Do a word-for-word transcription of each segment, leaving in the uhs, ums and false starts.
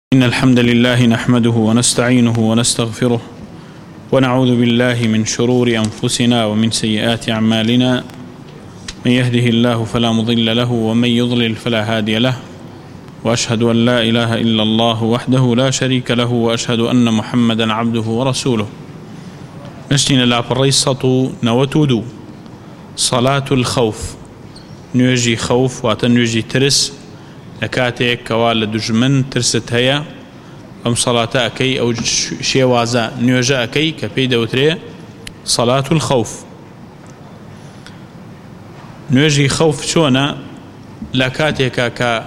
إن الحمد لله نحمده ونستعينه ونستغفره ونعوذ بالله من شرور أنفسنا ومن سيئات أعمالنا. من يهده الله فلا مضل له ومن يضلل فلا هادي له، وأشهد أن لا إله إلا الله وحده لا شريك له، وأشهد أن محمدا عبده ورسوله. نشتين لا بريصة نوتودو صلاة الخوف، نيجي خوف واتنيجي ترس لكاتك كوال دجمن ترست هيا أم صلاة أكي أو شيوازا نيوجا أكي كبيدة وتري صلاة الخوف. نيجي خوف شونا لكاتك ك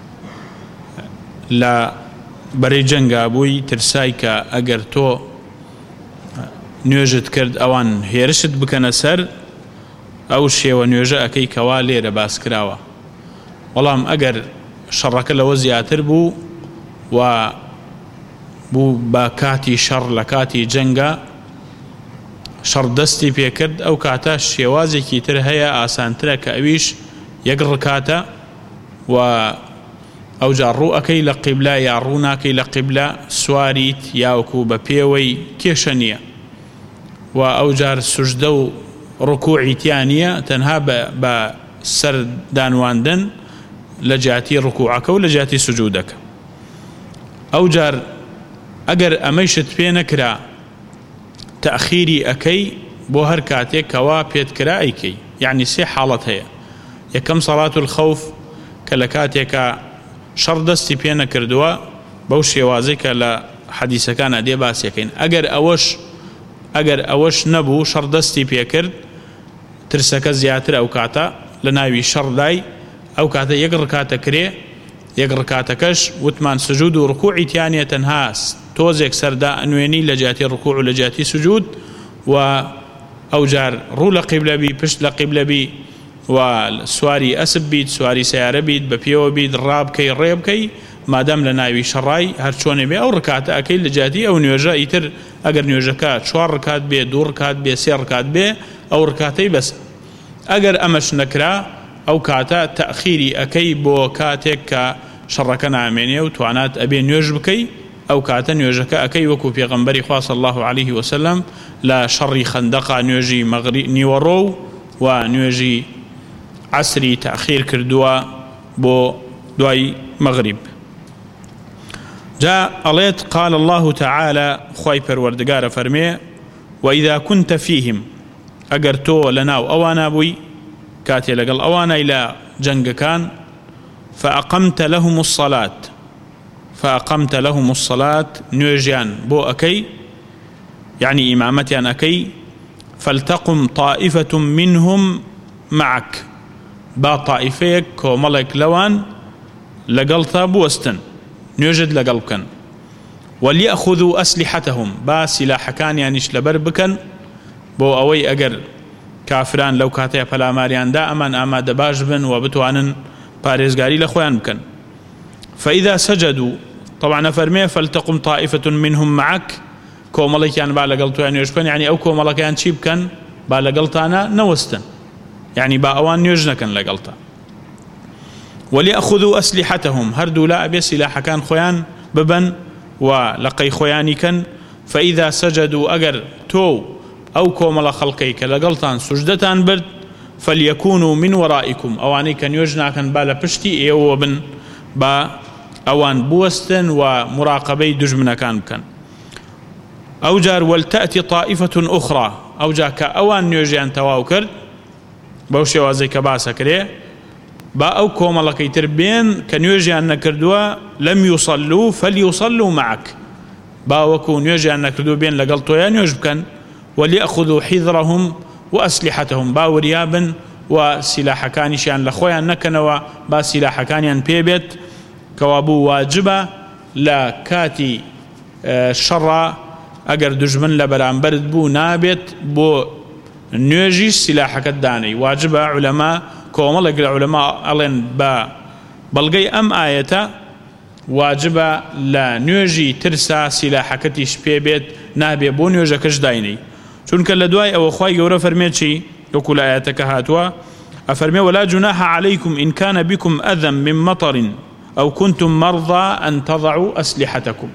لا بريجنجا بوي ترسايكا أجر تو نيوجت كرد أوان هيرشت بكنا سر أو شيء ونيوجا أكي كوالي رباس كراوا. والله أجر شرك لو زياتر بو و بو باكاتي شر لكاتي جنگا شر دستي بيكرد او كاتا شيوازي كي تر هيا آسان ترك اويش يقر كاتا و او جارو اكي لقبلا يارونا كي لقبلا سواريت ياوكو ببيوي كيشانيا و او جار سجدو ركوعي تيانيا تنها بسر دانواندن لجاتي ركوعك ولجاتي سجودك. أو جار أجر أميشت بين كرا تأخيري أكي بوهر كاتك كوا بيت كرا أيكي، يعني سي حالة هي يكم صلاة الخوف كلكاتك شردستي بين كردوا بوشي وازيك لا حديث كان أدي باس يكين. أجر أوش أجر أوش نبو شردستي بيكرد ترسك زياتر أو كاتا لناوي شرداي أو كاتا يقر كاتا كري يقر كاتا كش وثمان سجود وركوع تانية تنهاس توزيك سردا أنويني لجاتي ركوع ولجاتي سجود و أو جار رو لقبل بي بشت لقبل بي والسواري أسب بيد سواري سيارة بيد ببيو بيد راب كي ريب كي ما دام لناوي شراي هرشوني بي أو ركاتا أكي لجاتي أو نيوجا يتر أقر نيوجاكات شوار ركات بي دور ركات بي سير ركات بي أو ركاتي بس أقر أمش نكرا أو كاتا تأخيري أكي بو كاتك شركنا عميني وتوانات أبي نيوج بكي أو كاتا نيوجك أكي وكو في غنبري خاص الله عليه وسلم لا شر خندقا نيوجي مغري نيورو ونيوجي عسري تأخير كردوا بو دواي مغرب. جاء أليت قال الله تعالى خويبر وردقار فرمي وإذا كنت فيهم أقرتو لناو أوانا بوي كاتي لقل أوانا إلى جنگ كان فأقمت لهم الصلاة فأقمت لهم الصلاة نيوجيان بو أكي يعني إمامتيان أكي فلتقم طائفة منهم معك با طائفيك كوملك لوان لقلتا بوستن نيوجد لقلبكن وليأخذوا أسلحتهم با سلاحكان يعني شلبر بكن بو أوي أقر كافران لو كاتيا فلا ماريان دائما أما دباج بن وبتوانن باريزغاري لخوان بكن. فإذا سجدوا طبعا فرمي فلتقم طائفة منهم معك كوملكيان بالقلتو يعني يشكن يعني أو كوملكيان شيب كان بالقلتانا نوستن يعني باوان يجنكن لقلتا. وليأخذوا أسلحتهم هردوا لا أبي سلاح كان خوان ببن ولقي خواني كان. فإذا سجدوا أجر تو أو كومل خلقيك لقلتان سجدتان برد فليكونوا من ورائكم أواني كان يجنا كان بالا بشتي إيو بن با أوان بوستن ومراقبي دجمنا كان بكن. أو جار ولتأتي طائفة أخرى أو جاك أوان يجيان تواوكر بوشي وازي كباسا كريه با أو كومل كي تربين كان يجيان نكردوا لم يصلوا فليصلوا معك با وكون يجيان نكردوا بين لقلتويان يجبكن. وليأخذوا حذرهم وأسلحتهم باو ريابا وسلاح كانشان لخويا نكنوا با سلاح كانيان بيبت كوابو واجبة لا كاتي شرع أجر دجمن لبران برد بو نابت بو نيجي سلاح كداني واجبة. علماء كومل أجر علماء ألين با بلغي أم آية واجبة لا نيجي ترسا سلاح كتيش بيبت نابي بو نيجي كجدايني چونکە لە دوای ئەوە خوای گەورە فەرمێ چی وەکو لە ئاەتەکە هاتووە ئەفەرمێ ولا جناح عليكم إن كان بكم أذى من مطر أو كنتم مرضى أن تضعوا أسلحتكم.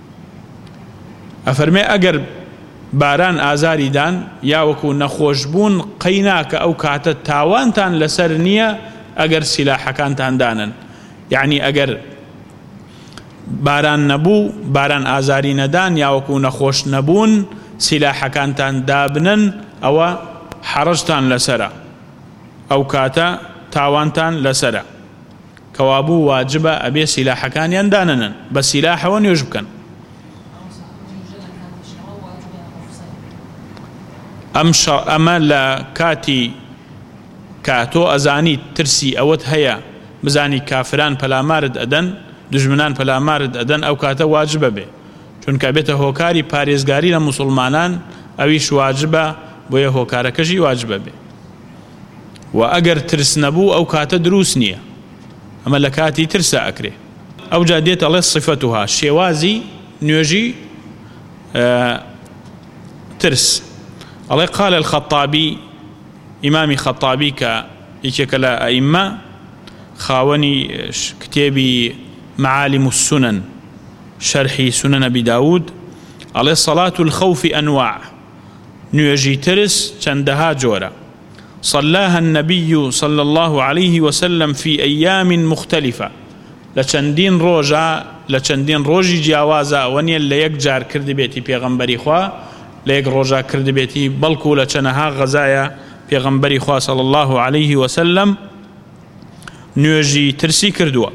أفرمي أجر باران آزاری دان یا وەکو نەخۆشبوون قەیناکە ئەو کاتە تاوانتان لەسەر نییە ئەگەر سیلاحەکانتان دانن. یعنی ئەگەر باران نەبوو، باران ئازاری نەدان، یا وەکو نەخۆش نەبوون، سیلاحەکانتان دابنن، ئەوە حەرەجتان لەسەرە، ئەو کاتە تاوانتان لەسەرە، کەوابوو واجبە ئەبێ سیلاحەکانیان داننن، بە سیلاحەوە نوێژ بکەن. ئەمە لە کاتی کاتۆ ئەزانی ترسی ئەوەت هەیە بزانی کافران پەلامارت ئەدەن، دژمنان پەلامارت ئەدەن، ئەو کاتە واجبە بێ، چونکە بێتە هۆکاری پارێزگاری لە موسڵمانان، ئەویش واجبە، بۆیە هۆکارەکەشی واجبە بێ. و ئەگەر ترس نەبوو ئەو کاتە دروست نییە، ئەمە لە کاتی ترسە ئەکرێ. ئەو جا دێت ئەڵێ صفەتها، شێوازی نوێژی ترس. الله قال الخطابي إمامي خطابي كإيكك لا أئمة خاوني كتابي معالم السنن شرحي سنن أبي داود على صلاة الخوف أنواع نيجي ترس چندها جورا صلاها النبي صلى الله عليه وسلم في أيام مختلفة لچندين روجا لچندين روجي جاوازا وني اللي يكجار كرد بيتي پیغمبري خوا ليك روجا كرد بيتي بلكو لچنها غزايا پیغمبري خوا صلى الله عليه وسلم نيجي ترسي كردوا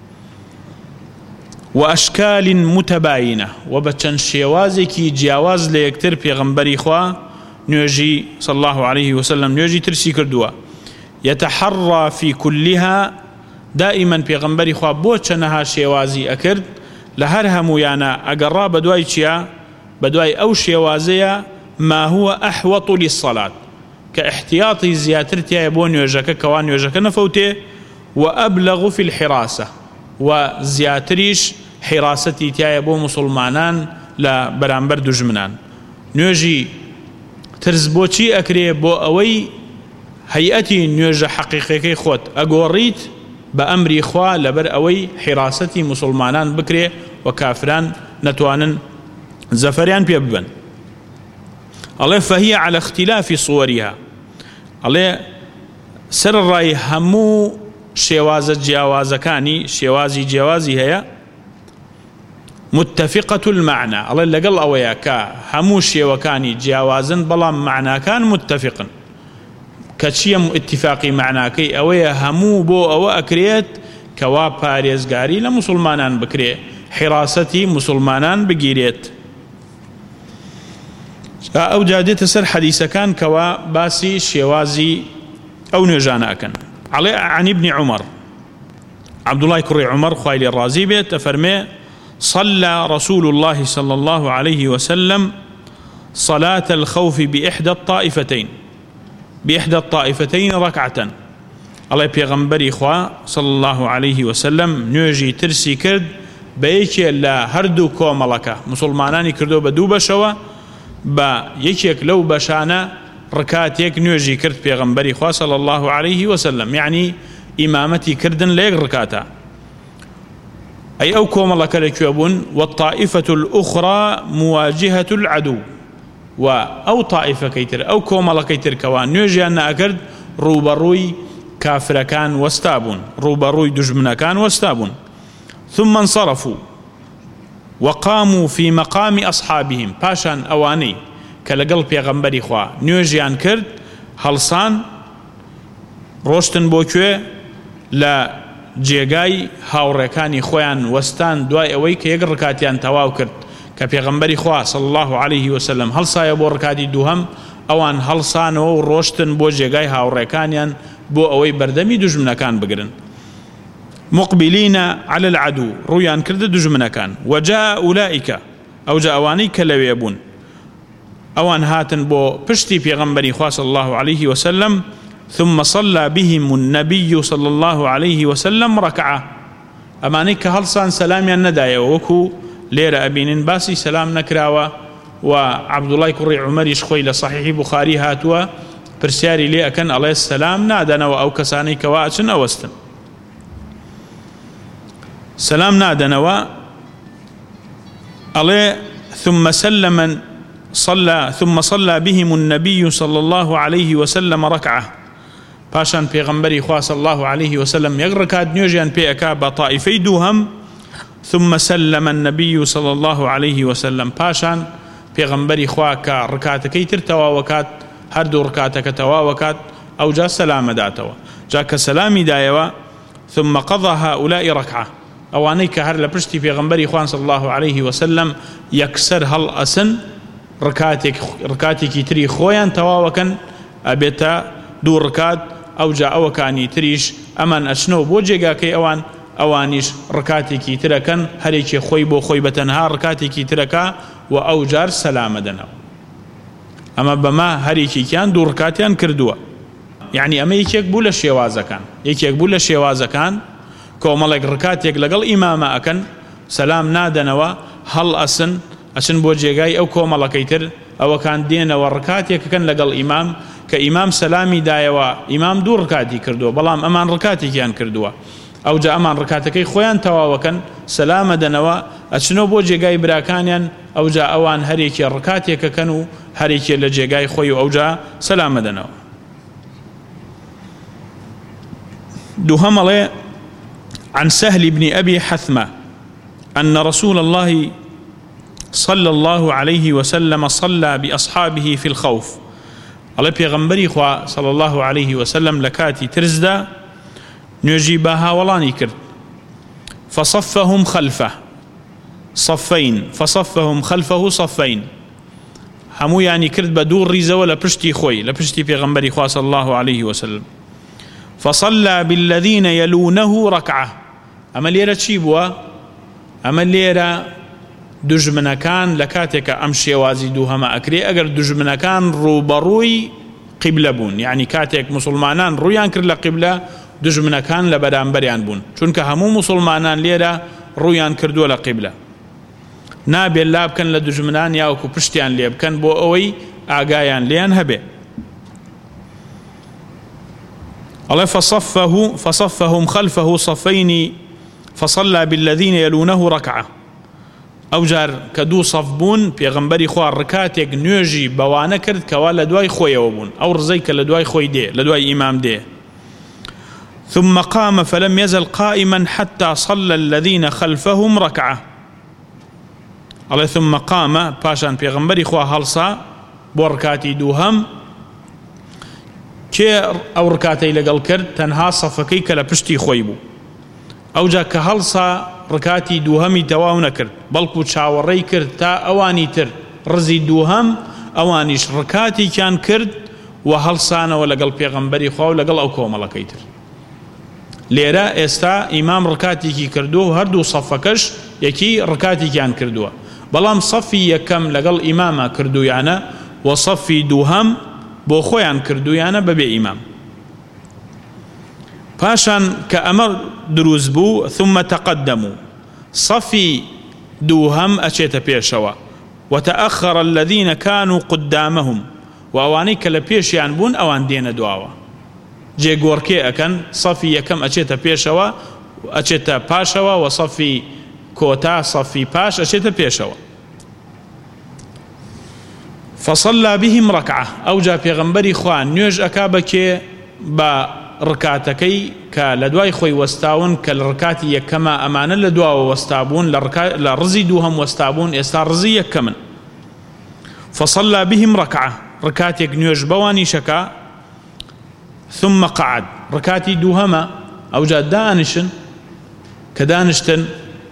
وأشكال متباينة وبچن شيوازكي جاواز ليكتر پیغمبري خوا نيجي صلى الله عليه وسلم نيجي ترسي كردوا يتحرى في كلها دائما پیغمبري خوا بوچنها شيوازي أكرد لهر همويانا أقرى بدواي چيا بدواي أو شيوازيا ما هو أحوط للصلاة كاحتياطي زياترتي يبون يوجك كوان يوجك نفوته وأبلغ في الحراسة وزياتريش حراستي تيابو مسلمانان لا برامبر دجمنان نيوجي ترزبوشي أكري بو أوي هيئتي نيوجي حقيقي خوت أقوريت بأمر إخوة لبر أوي حراستي مسلمانان بكري وكافران نتوانن زفريان بيبن الله فهي على اختلاف صورها الله سر الرأي همو شێوازە جیاوازەکانی شێوازی جیاوازی هەیە متفقة المعنى ئەڵێ لەگەڵ ئەوەیە کە هەموو شێوەکانی جیاوازن بەڵام معناکان متفقن کە چییە اتفاقی معناکەی ئەوەیە هەموو بۆ ئەوە ئەکرێت کەوا پارێزگاری لە موسڵمانان بکرێ حراسەتی موسڵمانان بگیرێت. ئەو جادێتە سەر حەدیسەکان کەوا باسی شێوازی ئەو نوێژانەکەن. علي عن ابن عمر عبد الله كري عمر خويل الرازي بيت فرمي صلى رسول الله صلى الله عليه وسلم صلاة الخوف بإحدى الطائفتين بإحدى الطائفتين ركعة الله بيغمبري خوا صلى الله عليه وسلم نيجي ترسي كرد بيكي لا هردو كوملكا مسلماناني كردو بدو بشوا با يكيك لو بشانا ركاتيك نيجي كرد بيغمبري خوا صلى الله عليه وسلم يعني إمامتي كردن ليك ركاتا أي أو كوم الله كالكيوبون والطائفة الأخرى مواجهة العدو وأو طائفة كيتر أو كوم الله كيتر كوان نيجي أن أكرد روبروي كافر كان واستابون روبروي دجمنا كان واستابون ثم انصرفوا وقاموا في مقام أصحابهم باشان أواني کە لەگەڵ پێغەمبەری خوا نوێژیان کرد هەڵسان ڕۆشتن بۆ کوێ لە جێگای هاوڕێکانی خۆیان وەستان دوای ئەوەی کە یەک ڕکاتیان تەواو کرد کە پێغەمبەری خوا صلی الله عليه وسلم هەڵسایە بۆ ڕکاتی دووهەم ئەوان هەڵسانەوە و ڕۆشتن بۆ جێگای هاوڕێکانیان بۆ ئەوەی بەردەمی دوژمنەکان بگرن مقبلين على العدو ڕوویان کردە دوژمنەکان وجاء أولئك ئەو جا ئەوانەی کە لەوێ بوون أوان هاتن بو پشتی پیغمبری خوا صلى الله عليه وسلم ثم صلى بهم النبي صلى الله عليه وسلم ركعة أماني كهلصان سلامي الندايا وكو لير أبين باسي سلام نكراوا وعبد الله كري عمر يشخوي لصحيح بخاري هاتوا برسياري لي أكن عليه السلام نادنا أو كساني كواعشن أوستن سلام نادنوا عليه ثم سلم صلى ثم صلى بهم النبي صلى الله عليه وسلم ركعة باشان پیغمبری خوا صلى الله عليه وسلم يغركات نيوجيان بي اكا بطائفي دوهم ثم سلم النبي صلى الله عليه وسلم باشان پیغمبری خوا كا ركاتكي ترتوا وكات هردو ركاتك توا وكات او جا سلام داتوا جاك سلامي دايوا ثم قضى هؤلاء ركعة اواني كهر لبرشتي پیغمبری خوان صلى الله عليه وسلم يكسر هل اسن ركاتك ركاتك تري خويان توا وكن ابيتا دو ركات او جا او كاني تريش امان اشنو بوجيغا كي اوان اوانيش ركاتي تركن هريكي خوي بو خوي بتنها ركاتي تركا و او جار سلام دنا اما بما هريكي كان دو ركاتيان كردوا يعني اما يكيك بولا شيوازا كان يكيك بولا شيوازا كان كومالك ركاتيك لقل اماما اكن سلام نادنوا هل اسن اشن بوجيغاي او كومالكي تر او كان دين وركاتيك كان لقل امام كإمام سلامي دايوا إمام دو ركاتي كردوا بلام أمان ركاتي كيان كردوا أو جاء أمان ركاتكي خويان تواوكن سلام دنوا أشنو بو جيغاي براكانيان أو جاء أوان هريكي ركاتي ككنو هريكي لجيغاي خويو أو جاء سلام دنوا دوهم الله عن سهل بن أبي حثمة أن رسول الله صلى الله عليه وسلم صلى بأصحابه في الخوف على پیغمبری خوا صلى الله عليه وسلم لكاتي ترزدا نوجي باها ولاني كرد فصفهم خلفه صفين فصفهم خلفه صفين همو يعني كرد بدور ريزة ولا پشتي خوي لپشتي پیغمبری خوا صلى الله عليه وسلم فصلى بالذين يلونه ركعة اما ليرا چيبوا اما ليرا دژمنەکان لە کاتێکە ئەم شێوازی دووهەمە ئەکرێ ئەگەر دژمنەکان ڕووبەڕووی قیبلە بوون یعنی کاتێک موسڵمانان ڕوویان کرد لە قیبلە دژمنەکان لە بەرامبەریان بوون چونکە هەموو موسڵمانان لێرە ڕوویان کردووە لە قیبلە نابێت لا بکەن لە دژمنان یاوەکو پشتیان لێ بکەن بۆ ئەوەی ئاگایان لێیان هەبێ ئەڵێ فصفه فصفهم خلفه صفين فصلى بالذين يلونه ركعة او جار كدو صفبون پیغمبری خوار رکاتێک نوێژی بەوانە کرد کەوا لە دوای خۆیەوە بوون ئەو ڕزەی کە لە دوای خۆی دێ لە دوای ئیمام دێ ثم قام فلم يزل قائما حتى صلى الذين خلفهم ركعة الله ثم قام پاشان پیغمبری خوا هەڵسا بۆ ڕکاتی دووهەم کێ ئەو ڕکاتەی لەگەڵ کرد تەنها سەفەکەی کە لە پشتی خۆی بوو ئەو جا کە هەڵسا ڕکاتی دووهەمی تەواو نەکرد بەڵکو چاوەڕێی کرد تا ئەوانی تر ڕزی دووهەم ئەوانیش ڕکاتێکیان کرد و هەڵسانەوە لەگەڵ پێغەمبەری خوا و لەگەڵ ئەو کۆمەڵەکەی تر لێرە ئێستا ئیمام ڕکاتێکی کردووە و هەردوو سەفەکەش یەکی ڕکاتێکیان کردووە بەڵام سەفی یەکەم لەگەڵ ئیمامە کردویانە و سەفی دووهەم بۆ خۆیان کردویانە بەبێ ئیمام پاشان کە ئەمە دروست بوو ثم تقدموا صفي دووهەم ئەچێتە پێشەوە وتأخر الذين كانوا قدامهم وأواني کە لە پێشیان بوون ئەوان دێنە دواوە جێگۆڕکێ ئەکەن صفی یەکەم ئەچێتە پێشەوە ئەچێتە پاشەوە و صفی کۆتا صفی پاش ئەچێتە پێشەوە فصلى بهم ركعة أو جا پیغمبری خوا نوێژ ئەکا بەکێ بە ڕکاتەکەی کە لە دوای خۆی وەستاون کە لە ڕکاتی یەکەمە ئەمانە لە دواوە وەستابوون لە ڕزی دووهەم وەستابوون ئێستا ڕزی یەکەمن فصلى بهم ركعة ڕکاتێک نوێژ بەوانی شەکا ثم قعد ڕکاتی دووهەمە ئەو جا دانشن کە دانشتن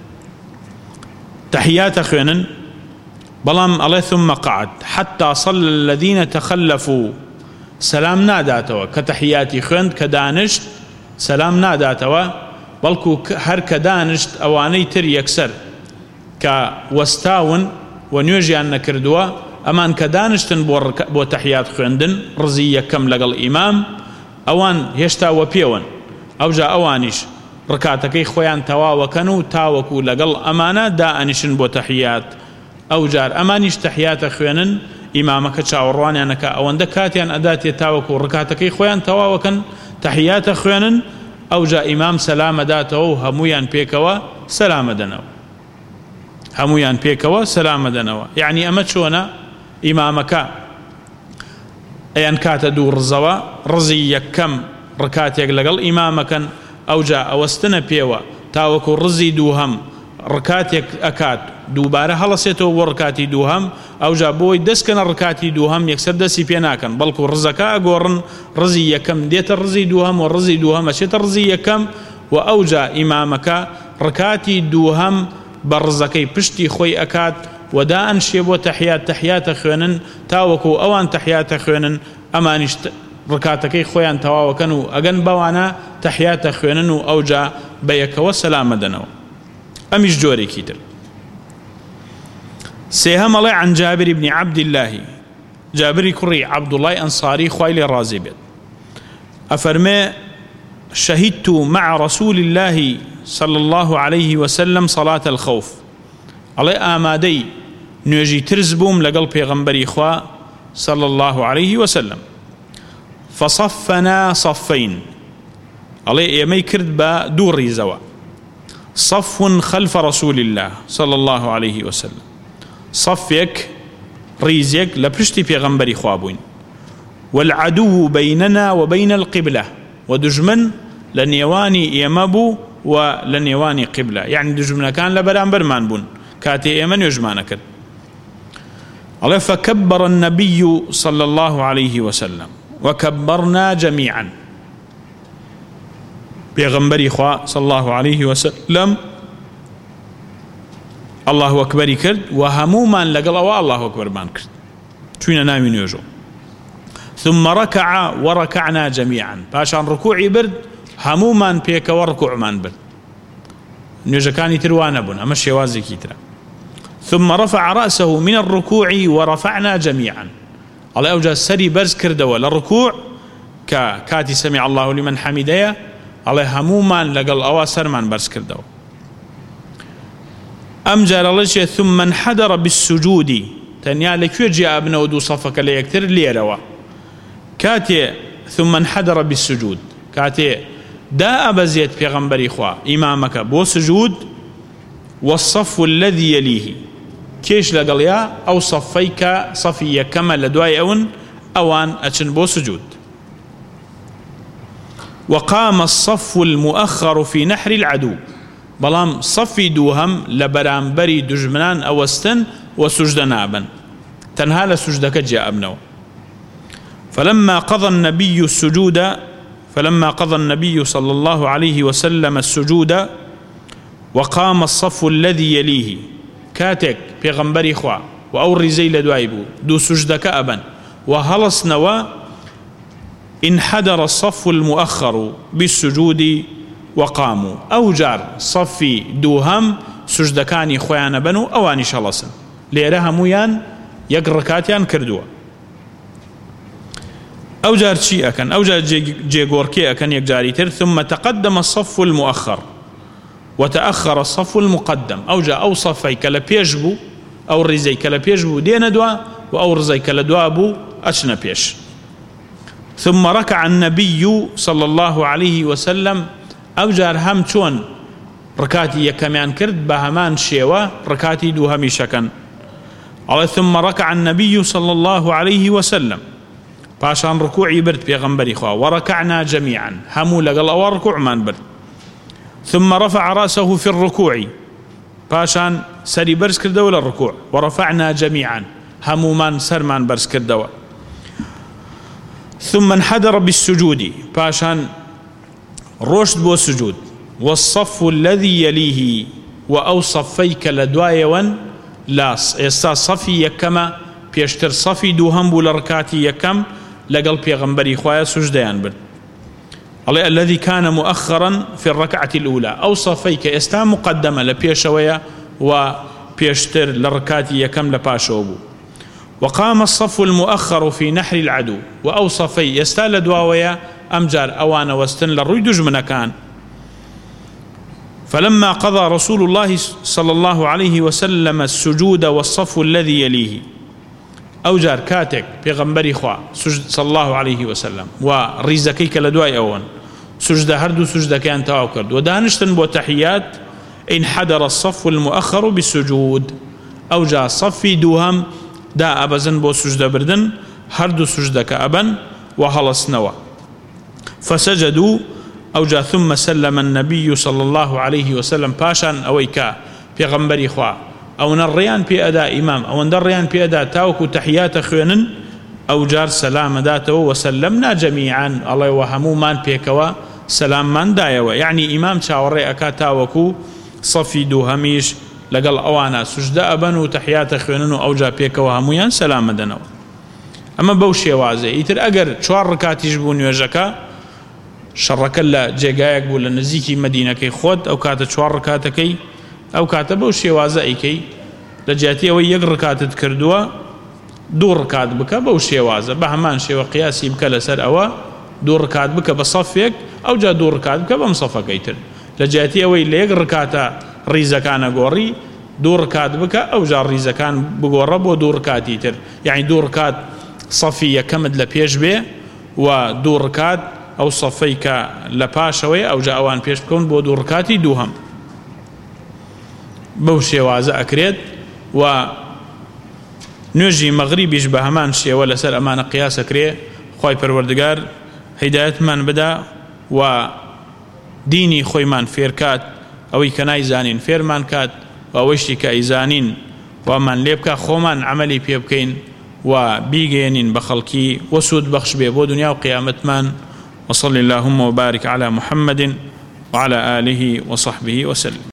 تحیاتە خوێنن بەڵام ئەڵێ ثم قعد حتى صلى الذين تخلفوا سلام ناداتەوە کە تەحیاتی خوێند کە دانشت سلام ناداتەوە بەڵکو هەر کە دانشت ئەوانەی تر یەکسەر کە وەستاون و نوێژیان نەکردووە ئەمان کە دانشتن بۆ تەحیات خوێندن ڕزی یەکەم لەگەڵ ئیمام ئەوان هێشتا وە پێوەن ئەوجا ئەوانیش ڕکاتەکەی خۆیان تەواوەکەن و تاوەکو لەگەڵ ئەمانە دائەنیشن بۆ تەحیات ئەو جار ئەمانیش تەحیاتە خوێنن ئیمامەکە چاوەڕوانیانەکە ئەوەندە کاتیان ئەداتێ تاوەکو ڕکاتەکەی خۆیان تەواوەکەن تەحیاتە خوێنن ئەو جا ئیمام سەلامە داتەوە و هەمویان پێکەوە سەلامە دەنەوە هەمویان پێکەوە سەلامە دەنەوە یعنی ئەمە چۆنە ئیمامەکە ئەیان کاتە دوو ڕزەوە ڕزی یەکەم ڕکاتێک لەگەڵ ئیمامەکەن ئەوجا ئەوەستنە پێوە تاوەکو ڕزی دووهەم ڕکاتێک ئەکات دووبارە هەڵەسێتەوە بۆ ڕکاتی دووهەم ئەوجا بۆی دەستکەنە ڕکاتی دووهەم یەکسەر دەستی پێ ناکەن بەڵکو ڕزەکە ئەگۆڕن ڕزی یەکەم دێتە ڕزی دووهەم و ڕزی دووهەم ئەچێتە ڕزی یەکەم و ئەوجا ئیمامەکە ڕکاتی دووهەم بە ڕزەکەی پشتی خۆی ئەکات و دائەنشێ بۆ تەحیات تەحیاتە خوێنن تاوەکو ئەوان تەحیاتە خوێنن ئەمانیش ڕکاتەکەی خۆیان تەواوەکەن و ئەگەن بەوانە تەحیاتە خوێنن و ئەوجا بە یەکەوە سەلامە دەنەوە ئەمیش جۆرێکی تر سێهەم ئەڵێ عن جابر بن عبد الله جابری کوڕی عەبدوڵڵای ئەنساری خوای لێ ڕازی بێت ئەفەرمێ شهدت مع رسول الله صلى الله عليه وسلم صلاة الخوف على آمادي نوێژی ترس بووم لەگەڵ پێغەمبەری خوا صلى الله عليه وسلم فصفنا صفين على ئێمەی کرد بە دوو ڕیزەوە صف خلف رسول الله صلى الله عليه وسلم صفێک ڕیزێک لە پشتی پێغەمبەری خوا بووین والعدو بيننا وبين القبلة ودجمن لنيواني ئێمە ولنيواني قبلة يعني دجمنا كان لبرانبرمان بون كاتي ئێمە نوێژمانە کرد الله فكبر النبي صلى الله عليه وسلم وكبرنا جميعا بيغمبري خوا صلى الله عليه وسلم الله أكبر كرد وهموما لقلوا الله أكبر مان كرد توينا ناوي نيوجو ثم ركع وركعنا جميعا باشان ركوعي برد هموما بيك وركوع من برد نيوجا كاني تروانا بون أما الشوازي كيترا ثم رفع رأسه من الركوع ورفعنا جميعا الله أوجا سري برز كردوا للركوع كاتي سمع الله لمن حمده الله هموما لقل أواسر من برز كردوا أمجر الله ثم انحدر بالسجود تنيا لك يجي أبنى ودو صفك ليكتر ليروا كاتي ثم انحدر بالسجود كاتي دا أبزيت في غنبري خوا إمامك بو سجود والصف الذي يليه كيش لقليا أو صفيك صفية كما لدواي أون أوان أتشن بو سجود وقام الصف المؤخر في نحر العدو بلام صفي دوهم لبرانبري دجمنان أوستن وسجدنابا تنها لسجدك جاء ابنه فلما قضى النبي السجود فلما قضى النبي صلى الله عليه وسلم السجود وقام الصف الذي يليه كاتك بيغمبري خوا وأوري زي لدوايبو دو سجدك أبا وهلص نوا انحدر الصف المؤخر بالسجود وقاموا أو جار صفي دوهم سجدكاني خويانا بنو أواني شلصن ليرها مويان يقركاتيان كردوا أو جار شيء أكن أو جار جيغوركي أكن يكجاري تر ثم تقدم الصف المؤخر وتأخر الصف المقدم أو جاء أو صفي كلا بيجبو أو رزي كلا بيجبو دين دوا وأو رزي كلا دوابو أشنا بيش ثم ركع النبي صلى الله عليه وسلم أو جار هم چون ركاتي يكميان كرد بهمان شيوا ركاتي دو همي شكن ثم ركع النبي صلى الله عليه وسلم باشان ركوعي برد بيغمبري خوا وركعنا جميعا همو لقل أو ركوع من برد ثم رفع رأسه في الركوع باشان سري برس كردوا للركوع ورفعنا جميعا همو من سر من برس كردوا ثم انحدر بالسجود باشان رشد بو سجود والصف الذي يليه وأو صفيك لدوايوان لاس إستا صفي يكما بيشتر صفي دوهم بولركاتي يكم لقل بيغمبري خوايا سجديان برد الله الذي كان مؤخرا في الركعة الأولى أو صفيك إستا مقدمة لبيشوية وبيشتر لركاتي يكم لباشوبو وقام الصف المؤخر في نحر العدو وأو صفي يستا لدواوية أمجار أوان وستن للريدج من كان فلما قضى رسول الله صلى الله عليه وسلم السجود والصف الذي يليه أو جار كاتك بيغمبري خوا صلى الله عليه وسلم وريزكيك لدواي أوان سجد هردو سجد كان تاوكرد ودانشتن بو تحيات انحدر الصف المؤخر بالسجود أو جاء صفي دوهم دا أبزن بو سجد بردن هردو سجدك أبن وهلصنوا فسجدوا أو جاء ثم سلم النبي صلى الله عليه وسلم باشان أويكا في غنبري خوا أو نريان في أداء إمام أو نريان في أداء تاوكو تحيات خوينن أو جار سلام داته وسلمنا جميعا الله وهمو من بيكوا سلام من دايوا يعني إمام شاوري أكا تاوكو صفي دوهميش لقل أوانا سجد أبن وتحيات خوينن أو جار بيكوا همويان سلام دنو أما بوشي وازي إتر أقر شوار ركات يجبون يوجكا شرك الله جيغايك بولا نزيكي مدينة كي خود أو كاتا شوار ركاتكي أو كاتا بوشي وازيكي لجاتي أو يق ركات تكردوا دور ركات بك بوشي وازا بهمان شي وقياسي بك لسر أوا دور ركات بك بصفيك أو جا دور ركات بك بمصفك إتر لجاتي أو يق ركاتا ريزا كان قوري دور ركات بك أو جا ريزا كان بقورب ودور ركات إتر يعني دور ركات صفية كمد لبيش بي ودور ركات أو صفيك لباشوي أو جا أوان بيش بكون بو دور ركاتي دوهم بوشي وازا أكريد و نوجي مغربيش بهمان شي ولا سر أمان قياس أكري خوي پروردگار هدايت من بدا و ديني خوي من فيركات أو يكناي زانين فيرمان كات وأوشتي كايزانين ومن ليبكا خومن عملي بيبكين وبيجينين بخلقي وسود بخش بيبو دنيا وقيامة من وصلى اللهم وبارك على محمد وعلى آله وصحبه وسلم.